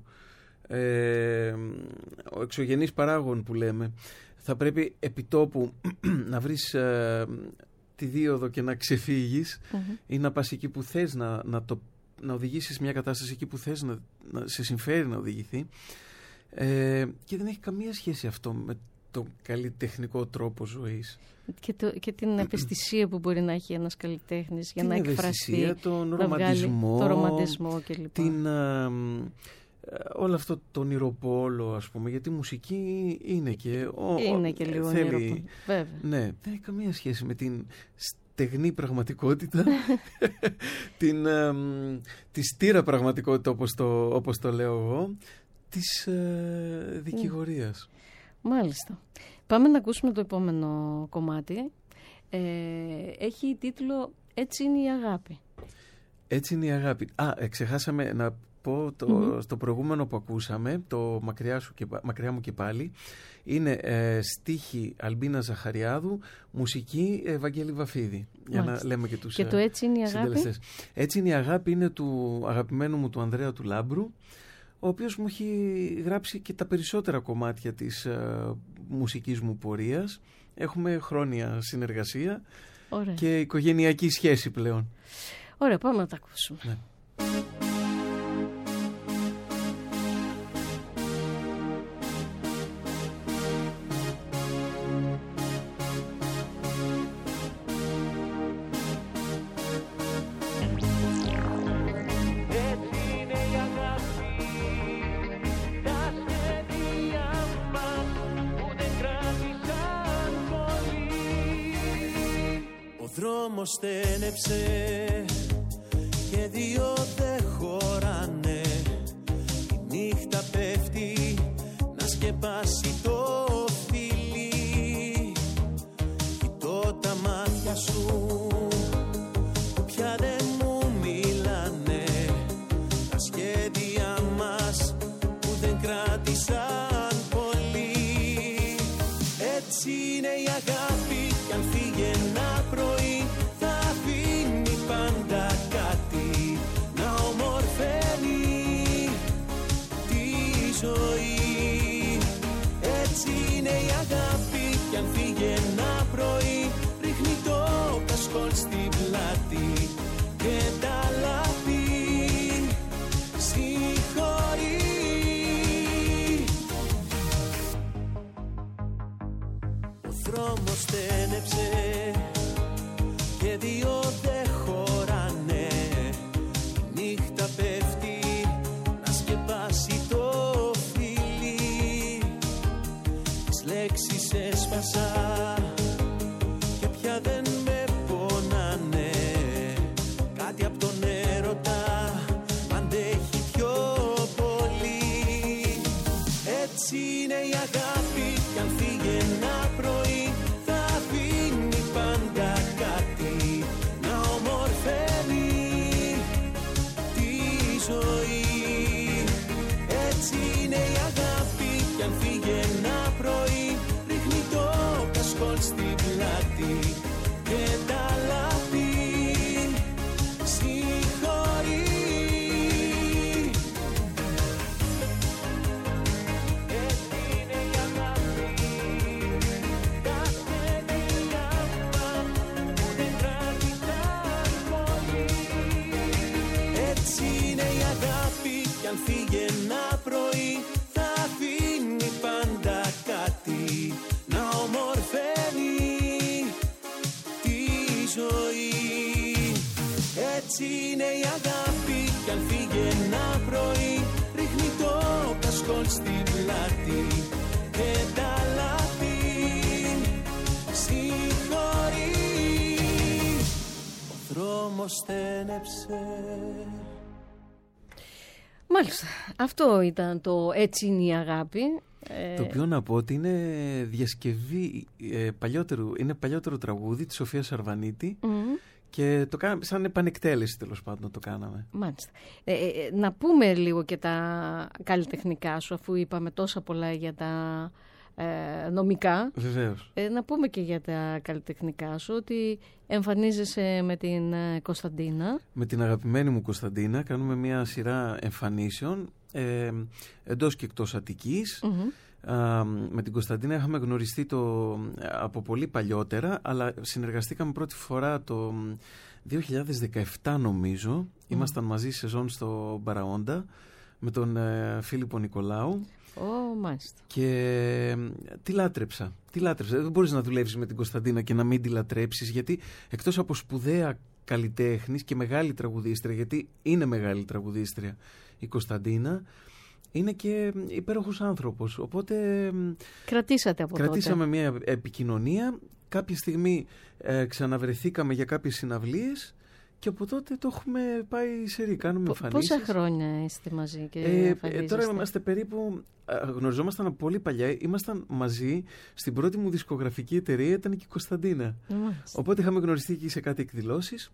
ε, ο εξωγενής παράγων που λέμε, θα πρέπει επιτόπου να βρεις ε, τη δίωδο και να ξεφύγεις mm-hmm. ή να πας εκεί που θες, να, να, το, να οδηγήσεις μια κατάσταση εκεί που θες, να, να σε συμφέρει να οδηγηθεί, ε, και δεν έχει καμία σχέση αυτό με τον καλλιτεχνικό τρόπο ζωής. Και, το, και την ευαισθησία που μπορεί να έχει ένας καλλιτέχνης για την να εκφραστεί, τον ρομαντισμό, το ρομαντισμό κλπ. Την, α, όλο αυτό το ονειροπόλο, ας πούμε, γιατί η μουσική είναι και... Ο, είναι και λίγο ονειροπόλο, βέβαια. Ναι, δεν έχει καμία σχέση με την στεγνή πραγματικότητα, την, α, τη στήρα πραγματικότητα, όπως το, όπως το λέω εγώ, της α, δικηγορίας. Μάλιστα. Πάμε να ακούσουμε το επόμενο κομμάτι. Ε, έχει τίτλο «Έτσι είναι η αγάπη». Έτσι είναι η αγάπη. Α, ε, ξεχάσαμε να πω το, mm-hmm. στο προηγούμενο που ακούσαμε, το μακριά, σου και, μακριά μου και πάλι, είναι ε, στίχη Αλμπίνα Ζαχαριάδου, μουσική Ευαγγέλη Βαφίδη. Για Μάλιστα. να λέμε και τους Και το «Έτσι είναι η αγάπη». Έτσι είναι η αγάπη είναι του αγαπημένου μου του Ανδρέα του Λάμπρου, ο οποίος μου έχει γράψει και τα περισσότερα κομμάτια της uh, μουσικής μου πορείας. Έχουμε χρόνια συνεργασία. Ωραία. Και οικογενειακή σχέση πλέον. Ωραία, πάμε να τα ακούσουμε. Ναι. Στένεψε και δύο δε χωράνε. Η νύχτα πέφτει να σκεπάσει το φιλί. Κοιτώ τα μάτια σου που πια δεν μου μιλάνε. Τα σχέδια μας που δεν κράτησαν πολύ. Έτσι είναι η αγάπη κι αν φύγει ένα πρωί, στην πλάτη και τα λάθη συγχωρεί. Ο δρόμος στένεψε και δύο δε χωράνε. Η νύχτα πέφτει να σκεπάσει το φιλί. Τις λέξεις έσπασα και πια δεν είναι η αγάπη κι αν φύγει ένα πρωί θα αφήνει πάντα κάτι να ομορφαίνει τη ζωή. Έτσι είναι η αγάπη κι αν φύγει ένα πρωί ρίχνει το κασκόλ στην πλάτη και τα λάθη συγχωρεί. κάτι και τα λάθη συγχωρεί. Ο δρόμος στένεψε. Μάλιστα, αυτό ήταν το «Έτσι είναι η αγάπη». Το οποίο να πω ότι είναι διασκευή ε, παλιότερου, είναι παλιότερο τραγούδι της Σοφίας Αρβανίτη mm-hmm. και το κάναμε σαν επανεκτέλεση, τέλος πάντων το κάναμε. Μάλιστα. Ε, ε, να πούμε λίγο και τα καλλιτεχνικά σου, αφού είπαμε τόσα πολλά για τα ε, νομικά. Βεβαίως. Ε, να πούμε και για τα καλλιτεχνικά σου, ότι εμφανίζεσαι με την ε, Κωνσταντίνα. Με την αγαπημένη μου Κωνσταντίνα κάνουμε μια σειρά εμφανίσεων ε, εντός και εκτός Αττικής. Mm-hmm. Α, με την Κωνσταντίνα είχαμε γνωριστεί το, από πολύ παλιότερα, αλλά συνεργαστήκαμε πρώτη φορά το δύο χιλιάδες δεκαεπτά νομίζω. Mm. Ήμασταν μαζί σεζόν στο Μπαραόντα με τον ε, Φίλιππο Νικολάου. Oh, μάλιστα. Και ε, τη λάτρεψα. Τη λάτρεψα. Δεν μπορείς να δουλεύεις με την Κωνσταντίνα και να μην τη λατρέψεις, γιατί εκτός από σπουδαία καλλιτέχνης και μεγάλη τραγουδίστρια, γιατί είναι μεγάλη τραγουδίστρια η Κωνσταντίνα, είναι και υπέροχος άνθρωπος. Οπότε κρατήσατε από κρατήσαμε τότε. μια επικοινωνία. Κάποια στιγμή ε, ξαναβρεθήκαμε για κάποιες συναυλίες και από τότε το έχουμε πάει σε ρί. Κάνουμε εμφανίσεις. Πόσα χρόνια είστε μαζί και ε, ε, τώρα είμαστε περίπου, γνωριζόμασταν από πολύ παλιά. Ήμασταν μαζί στην πρώτη μου δισκογραφική εταιρεία, ήταν και η Κωνσταντίνα. Μάλιστα. Οπότε είχαμε γνωριστεί και σε κάτι εκδηλώσεις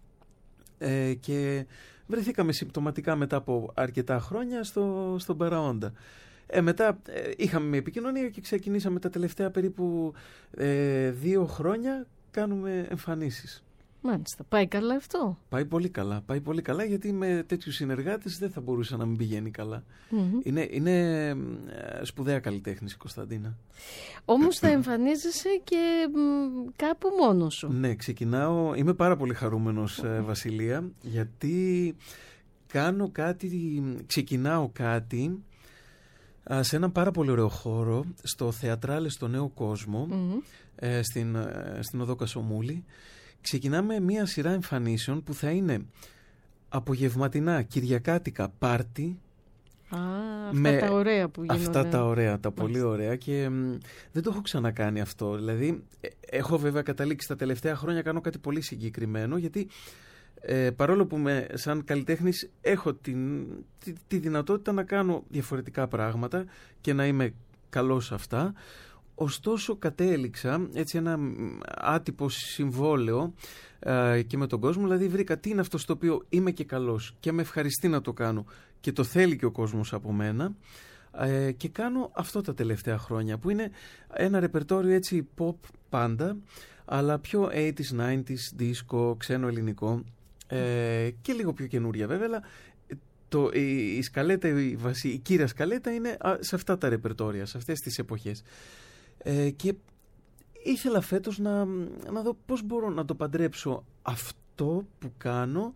ε, και βρεθήκαμε συμπτωματικά μετά από αρκετά χρόνια στο, στον Παραόντα. Ε, μετά ε, είχαμε μια επικοινωνία και ξεκινήσαμε τα τελευταία περίπου ε, δύο χρόνια κάνουμε εμφανίσεις. Μάλιστα. Πάει καλά αυτό? Πάει πολύ καλά. Πάει πολύ καλά, γιατί με τέτοιους συνεργάτες δεν θα μπορούσα να μην πηγαίνει καλά. Mm-hmm. Είναι, είναι σπουδαία καλλιτέχνης η Κωνσταντίνα. Όμως θα εμφανίζεσαι και μ, κάπου μόνος σου. Ναι, ξεκινάω. Είμαι πάρα πολύ χαρούμενος, mm-hmm. Βασιλεία, γιατί κάνω κάτι, ξεκινάω κάτι σε έναν πάρα πολύ ωραίο χώρο, στο Θεατράλε στο Νέο Κόσμο, mm-hmm. ε, στην, στην Οδό Κασομούλη. Ξεκινάμε μία σειρά εμφανίσεων που θα είναι απογευματινά, κυριακάτικα πάρτι. Α, αυτά με τα ωραία που γίνονται. Αυτά τα ωραία, τα πολύ ωραία, και μ, δεν το έχω ξανακάνει αυτό. Δηλαδή, ε, έχω βέβαια καταλήξει τα τελευταία χρόνια, κάνω κάτι πολύ συγκεκριμένο, γιατί ε, παρόλο που με, σαν καλλιτέχνης έχω την, τη, τη δυνατότητα να κάνω διαφορετικά πράγματα και να είμαι καλός σε αυτά, ωστόσο κατέληξα έτσι ένα άτυπο συμβόλαιο ε, και με τον κόσμο, δηλαδή βρήκα τι είναι αυτό στο οποίο είμαι και καλός και με ευχαριστεί να το κάνω και το θέλει και ο κόσμος από μένα, ε, και κάνω αυτό τα τελευταία χρόνια, που είναι ένα ρεπερτόριο έτσι pop πάντα, αλλά πιο ογδόντα, ενενήντα, disco, ξένο ελληνικό, ε, και λίγο πιο καινούρια βέβαια, αλλά το, η, η σκαλέτα, η, η, η κύρια σκαλέτα είναι σε αυτά τα ρεπερτόρια, σε αυτές τις εποχές. Ε, και ήθελα φέτος να, να δω πώς μπορώ να το παντρέψω αυτό που κάνω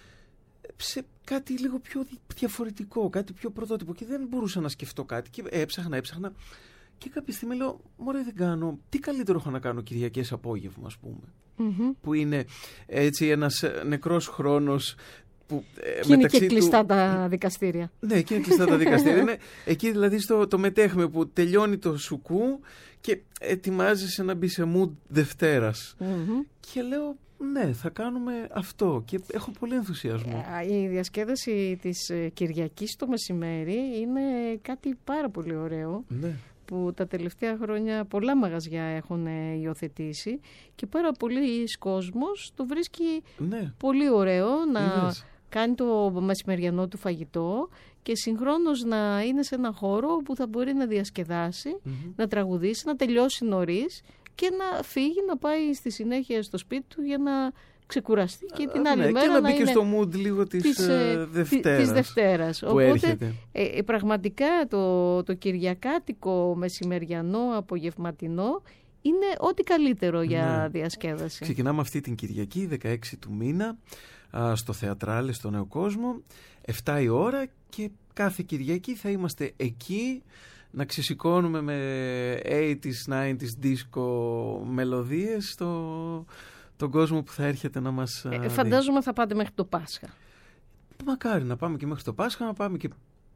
σε κάτι λίγο πιο διαφορετικό, κάτι πιο πρωτότυπο, και δεν μπορούσα να σκεφτώ κάτι και έψαχνα, έψαχνα και κάποια στιγμή λέω, μωρέ, δεν κάνω, τι καλύτερο έχω να κάνω Κυριακές απόγευμα, ας πούμε, mm-hmm. που είναι έτσι ένας νεκρός χρόνος. Που, ε, και είναι και κλειστά του... τα δικαστήρια. Ναι, και είναι κλειστά τα δικαστήρια. Είναι εκεί δηλαδή στο το μετέχμε που τελειώνει το σουκού και ετοιμάζεσαι να μπει σε mood Δευτέρας. Mm-hmm. Και λέω, ναι, θα κάνουμε αυτό, και έχω πολύ ενθουσιασμό. Η διασκέδαση της Κυριακής το μεσημέρι είναι κάτι πάρα πολύ ωραίο. Ναι. Που τα τελευταία χρόνια πολλά μαγαζιά έχουν υιοθετήσει και πάρα πολλοί κόσμος το βρίσκει, ναι, πολύ ωραίο να Είδες. κάνει το μεσημεριανό του φαγητό και συγχρόνως να είναι σε ένα χώρο που θα μπορεί να διασκεδάσει, mm-hmm. να τραγουδήσει, να τελειώσει νωρίς και να φύγει, να πάει στη συνέχεια στο σπίτι του για να ξεκουραστεί και την άλλη ναι, μέρα και να, να μπει είναι και στο mood λίγο της, της, ε, Δευτέρας, της Δευτέρας. Οπότε ε, πραγματικά το, το κυριακάτικο μεσημεριανό απογευματινό είναι ό,τι καλύτερο για ναι. διασκέδαση. Ξεκινάμε αυτή την Κυριακή δεκαέξι του μήνα α, στο Θεατράλε στο Νέο Κόσμο, επτά η ώρα, και κάθε Κυριακή θα είμαστε εκεί να ξεσηκώνουμε με ογδόντα, ενενήντα disco μελωδίες στο... τον κόσμο που θα έρχεται να μας ε, φαντάζομαι δει. Θα πάτε μέχρι το Πάσχα. Μακάρι να πάμε και μέχρι το Πάσχα, να πάμε και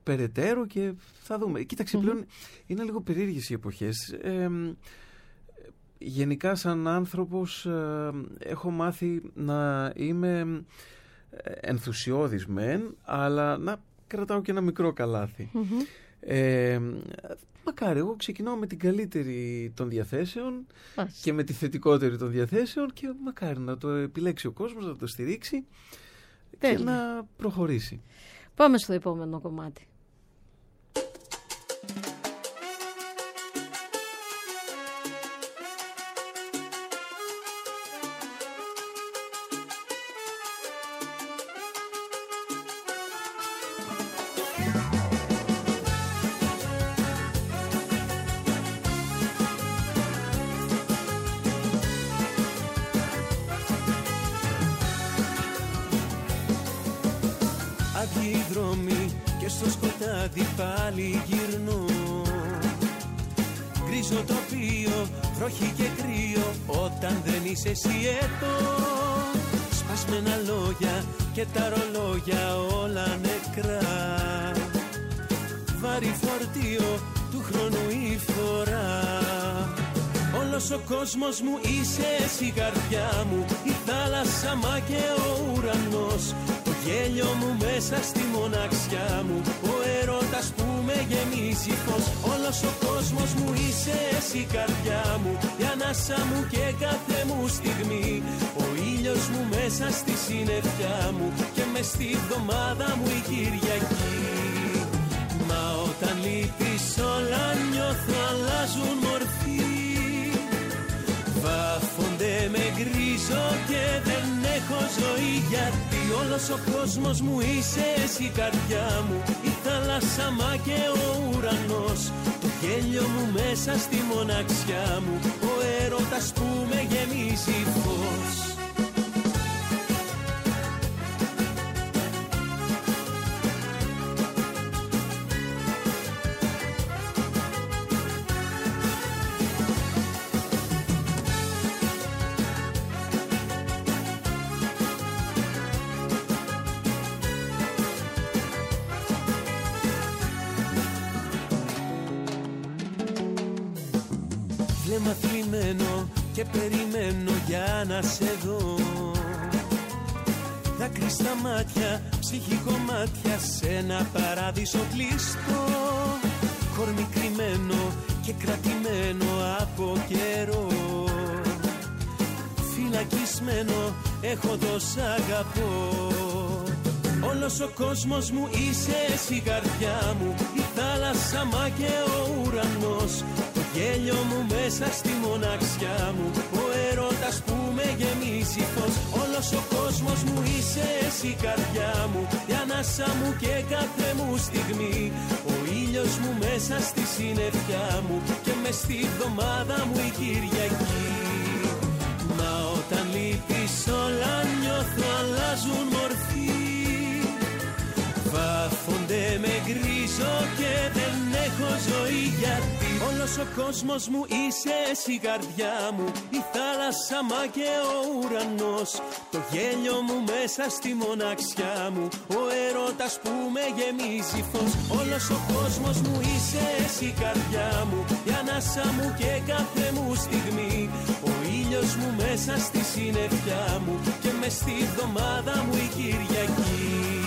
περαιτέρω και θα δούμε. Κοίταξε, mm-hmm. πλέον είναι λίγο περίεργες οι εποχές. Ε, γενικά σαν άνθρωπος ε, έχω μάθει να είμαι ενθουσιώδης μεν, αλλά να κρατάω και ένα μικρό καλάθι. Mm-hmm. Ε, μακάρι, εγώ ξεκινάω με την καλύτερη των διαθέσεων Άς. και με τη θετικότερη των διαθέσεων και μακάρι να το επιλέξει ο κόσμος, να το στηρίξει Τέλεια. και να προχωρήσει. Πάμε στο επόμενο κομμάτι. Πάλι γυρνώ, γκρίζο τοπίο, βροχή και κρύο, όταν δεν είσαι εσύ εδώ. Σπασμένα λόγια και τα ρολόγια όλα νεκρά, βάρη φορτίο του χρόνου η φορά. Όλος ο κόσμος μου είσαι εσύ, καρδιά μου, η θάλασσα μα και ο ουρανός, το γέλιο μου μέσα στη μοναξιά μου, ο έρωτας που με γεμίζει φως. Όλος ο κόσμος μου είσαι εσύ, καρδιά μου, η ανάσα μου και κάθε μου στιγμή, ο ήλιος μου μέσα στη συννεφιά μου και μες στη βδομάδα μου η Κυριακή. Μα όταν λείπεις όλα νιώθω αλλάζουν μορφή, βάφονται με γκρίζο και δεν έχω ζωή, γιατί όλος ο κόσμος μου είσαι εσύ, καρδιά μου, η θάλασσα μα και ο ουρανός, το γέλιο μου μέσα στη μοναξιά μου, ο έρωτας που με γεμίζει φως. Βλέμμα θλιμμένο και περιμένω για να σε δω, δάκρυ στα μάτια, ψυχή κομμάτια σε ένα παράδεισο κλειστό, κορμί κρυμμένο και κρατημένο από καιρό, φυλακισμένο έχω το σ' αγαπώ. Όλος ο κόσμος μου είσαι εσύ, καρδιά μου, η θάλασσα μα και ο ουρανός, το γέλιο μου μέσα στη μοναξιά μου, ο έρωτας που με γεμίζει φως. Όλος ο κόσμος μου είσαι εσύ, καρδιά μου, η ανάσα μου και κάθε μου στιγμή, ο ήλιος μου μέσα στη συννεφιά μου και μες στη βδομάδα μου η Κυριακή. Μα όταν λείπεις όλα νιώθω αλλάζουν μορφή, βάφονται με γκρίζο και δεν έχω ζωή, γιατί όλος ο κόσμος μου είσαι εσύ, καρδιά μου, η θάλασσα μα και ο ουρανός, το γέλιο μου μέσα στη μοναξιά μου, ο έρωτας που με γεμίζει φως. Όλος ο κόσμος μου είσαι εσύ, καρδιά μου, η ανάσα μου και κάθε μου στιγμή, ο ήλιος μου μέσα στη συννεφιά μου και μες στη βδομάδα μου η Κυριακή.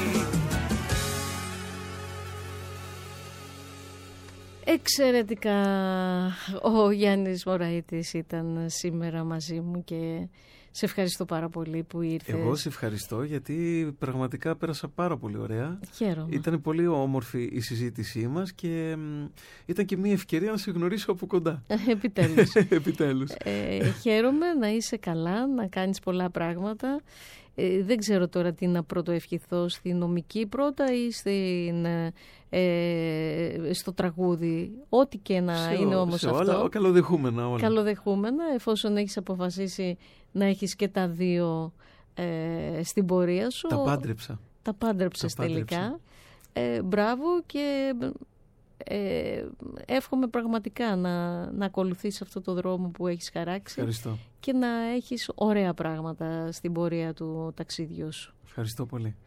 Εξαιρετικά. Ο Γιάννης Μωραΐτης ήταν σήμερα μαζί μου και σε ευχαριστώ πάρα πολύ που ήρθες. Εγώ σε ευχαριστώ γιατί πραγματικά πέρασα πάρα πολύ ωραία. Χαίρομαι. Ήταν πολύ όμορφη η συζήτησή μας και ήταν και μια ευκαιρία να σε γνωρίσω από κοντά. Επιτέλους. Επιτέλους. Ε, χαίρομαι να είσαι καλά, να κάνεις πολλά πράγματα. Ε, δεν ξέρω τώρα τι να πρωτοευχηθώ, στη νομική πρώτα ή στην, ε, στο τραγούδι. Ό,τι και να σε είναι όμως σε αυτό. Όλα, καλοδεχούμενα όλα. Καλοδεχούμενα, εφόσον έχεις αποφασίσει να έχεις και τα δύο ε, στην πορεία σου. Τα πάντρεψα. Τα πάντρεψες τα τελικά. Ε, μπράβο και ε, εύχομαι πραγματικά να, να ακολουθείς αυτό το δρόμο που έχεις χαράξει. Ευχαριστώ. Και να έχεις ωραία πράγματα στην πορεία του ταξίδιου σου. Ευχαριστώ πολύ.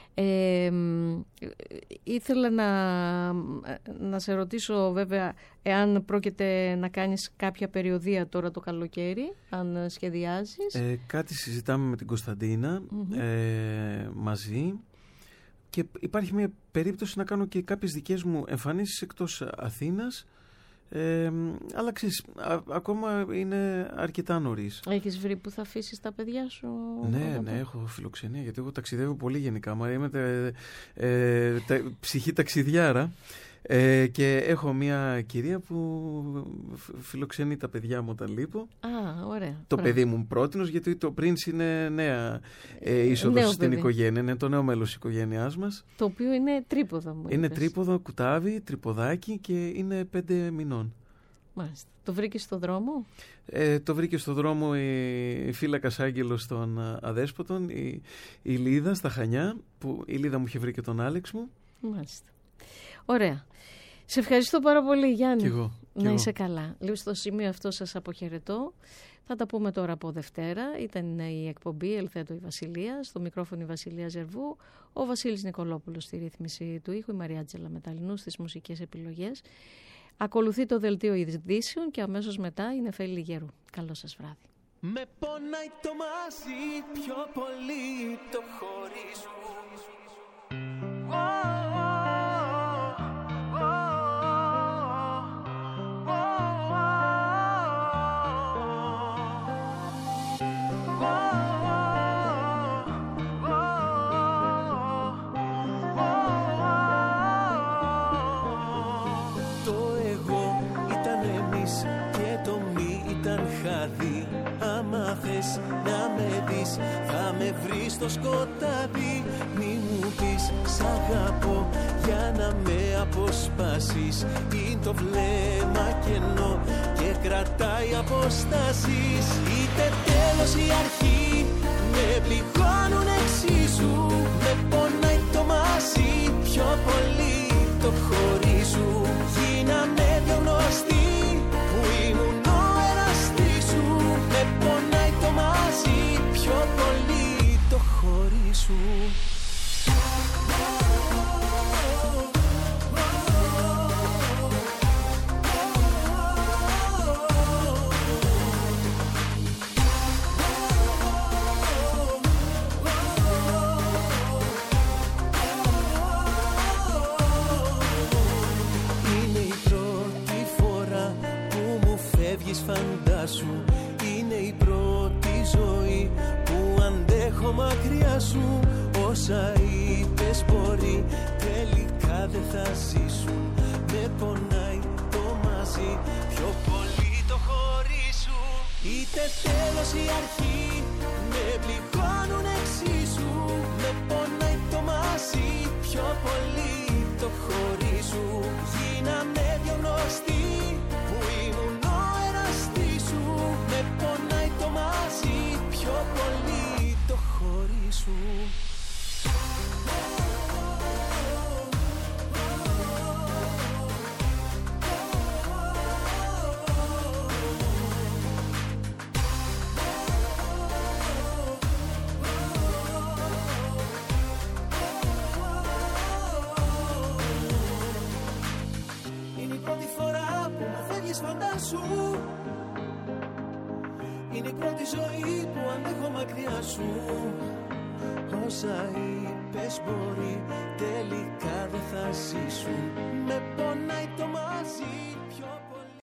Ε, ήθελα να, να σε ρωτήσω βέβαια εάν πρόκειται να κάνεις κάποια περιοδεία τώρα το καλοκαίρι, αν σχεδιάζεις. Ε, κάτι συζητάμε με την Κωνσταντίνα mm-hmm. ε, μαζί και υπάρχει μια περίπτωση να κάνω και κάποιες δικές μου εμφανίσεις εκτός Αθήνας. Ε, αλλά ξέρεις, α, ακόμα είναι αρκετά νωρίς. Έχεις βρει που θα αφήσεις τα παιδιά σου? Ναι, ναι, έχω φιλοξενία γιατί εγώ ταξιδεύω πολύ γενικά. Μα είμαι τε, ε, τε, ψυχή ταξιδιάρα ε, και έχω μια κυρία που φιλοξενεί τα παιδιά μου όταν λείπω. Α, ωραία. Το Πράγμα. παιδί μου πρότεινος γιατί το Prince είναι νέα ε, είσοδος στην παιδί. Οικογένεια, είναι το νέο μέλος της οικογένειάς μας. Το οποίο είναι τρίποδο μου. Είναι είπες. τρίποδο, κουτάβι, τρυποδάκι και είναι πέντε μηνών. Μάλιστα. Το βρήκες στο δρόμο? Ε, το βρήκε στο δρόμο η, η φύλακας άγγελος των Αδέσποτων, η, η Λίδα στα Χανιά, που η Λίδα μου είχε βρει και τον Άλεξ μου. Μάλιστα. Ωραία. Σε ευχαριστώ πάρα πολύ, Γιάννη. Κι εγώ. Να κι εγώ. είσαι καλά. Λίγο στο σημείο αυτό σας αποχαιρετώ. Θα τα πούμε τώρα από Δευτέρα. Ήταν η εκπομπή Ελθέτω η Βασιλεία. Στο μικρόφωνο η Βασιλεία Ζερβού. Ο Βασίλης Νικολόπουλος στη ρύθμιση του ήχου. Η Μαριάτζελα Μεταλλινού στις μουσικές επιλογές. Ακολουθεί το δελτίο ειδήσεων και αμέσως μετά η Νεφέλη Γερού. Καλό σας βράδυ. Με πονάει το μαζί πιο πολύ το χωρίζουν. Άμα θες να με δεις, θα με βρεις στο σκοτάδι. Μη μου πεις σ' αγαπώ για να με αποσπάσεις. Είναι το βλέμμα κενό και κρατάει αποστάσεις. Είτε τέλος ή αρχή, με πληγώνουν εξίσου. Με πονάει το μαζί πιο πολύ το χωρίζου. Γίναμε δυο γνωστοί που ήμουν ο εραστής σου. Με πονάει το μαζί πιο πολύ το χωρίζου. Φαντάσου, είναι η πρώτη ζωή που αντέχω μακριά σου. Όσα είπες μπορεί τελικά δεν θα ζήσουν. Με πονάει το μαζί πιο πολύ το χωρίσου. Είτε τέλος ή αρχή, με πληγώνουν εξίσου. Με πονάει το μαζί πιο πολύ το χωρίσου. Γίναμε δυο γνωστοί που ήμουν ο εραστής σου. Με πονάει το μαζί πιο πολύ το χωρίσου. Είναι η πρώτη φορά που μου φεύγεις, φαντάσου. Είναι η πρώτη ζωή που αντέχω μακριά σου. Όσα είπες μπορεί τελικά δεν θα ζήσουν. Με